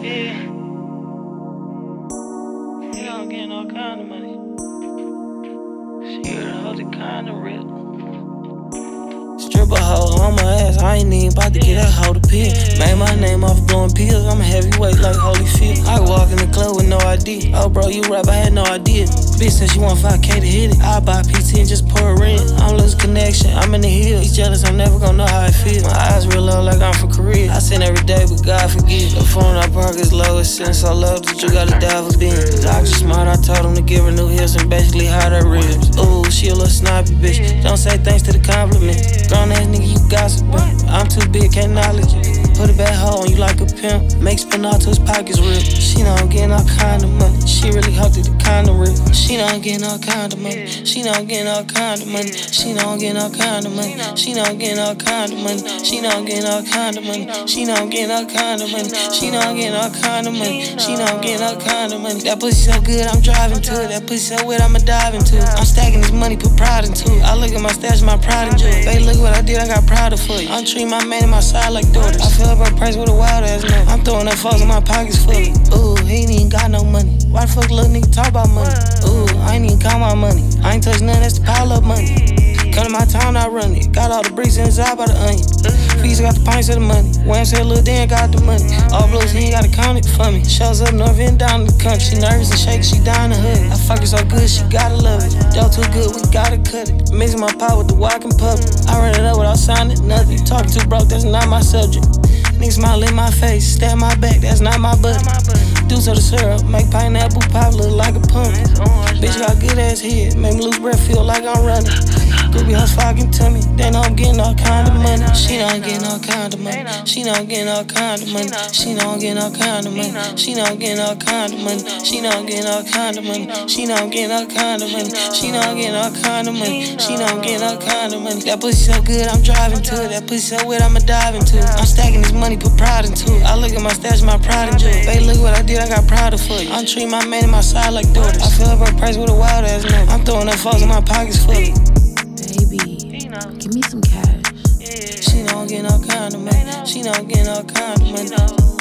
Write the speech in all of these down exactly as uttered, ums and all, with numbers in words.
Yeah. Yeah, I'm getting all kind of money. She heard a whole kind of rip. Stripper hoe on my ass, I ain't even about to get that hoe to pill. Made my name off blowing pills, I'm a heavyweight like Holyfield. I walk in the club with no I D. Oh bro, you rap, I had no idea. Bitch said she want five K to hit it. I buy P T and just pour it in. I'm losing connection, I'm in the hills. He's jealous, I'm never gonna know how I feel. My eyes real low like I'm from Korea. I sin every day, but God forgive. The phone I park is low, it's since I love that you gotta dive a bin. The doctor smart, I told him to give her new hips and basically hide her ribs. Ooh, she a little snobby bitch. Don't say thanks to the compliment. Grown ass nigga, you gossipin'. I'm too big, can't knowledge it. Put a bad hoe on you like a pimp. Make spin out to his pockets rip. She know I'm getting all kind of money. She really hope that the kind of rip. She know I'm getting all kind of money. She know I'm getting all kind of money. She know I'm getting all kind of money. She know I'm getting all kind of money. She know I'm getting all kind of money. She know I'm getting all kind of money. She know I'm getting all kind of money. She know I'm getting all kind of money. That pussy so good, I'm driving to it. That pussy so wet, I'ma dive into it. I'm stacking this money, put pride into it. I look at my stash, my pride and joy. Baby, look what I did, I got prouder for you. I'm treating my man and my side like daughters. I fill up her price with a wild ass note. I'm throwing that fuck in my pockets full. Ooh, he ain't even got no money. Why the fuck little nigga talk about money? Ooh, I ain't even count my money. I ain't touch nothing, that's the pile up money. Come to my town, I run it. Got all the bricks inside by the onion. Fees got the pints of the money. Wham said Lil Dan got the money. All blues, he ain't gotta count it for me. Shows up north and down in the country. She nervous and shaky, she down the hood. I fuck her so good, she gotta love it. Dough too good, we gotta cut it. Mixing my pot with the walking puppet. I run it up without signing nothing. Talking too broke, that's not my subject. Niggas smile in my face, stab my back, that's not my buddy. Deuce of the syrup, make pineapple pop look like a pumpkin. Bitch got good ass head, make me lose breath, feel like I'm running. Groupie hoes flocking to me, they know I'm getting all kind of money. She know I'm getting all kind of money. She know I'm getting all kind of money. She know I'm getting all kind of money. She know I'm getting all kind of money. She know I'm getting all kind of money. She know I'm getting all kind of money. She know I'm getting all kind of money. She know I'm getting all kind of money. That pussy so good, I'm driving to it. That pussy so wet, I'ma dive into it. I'm stacking this money, put pride into it. I look at my stash, my pride and joy. Baby, look what I did, I got prouder for you. I'm treating my man and my side like daughters. I fill up her price with a wild ass note. I'm throwing that fucks in my pockets full. Baby, give me some cash. She know I'm getting all kind of money. She know I'm getting all kind of money.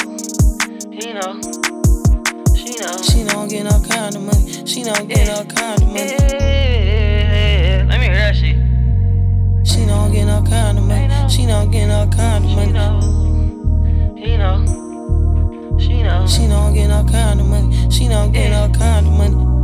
She know. She know. She know I'm getting all kind of money. She know I'm getting all kind of money. Let me hear that shit. She know I'm getting all kind of money. She know I'm getting all kind of money. She know. She know. She know I'm getting all kind of money. She know I'm getting all kind of money.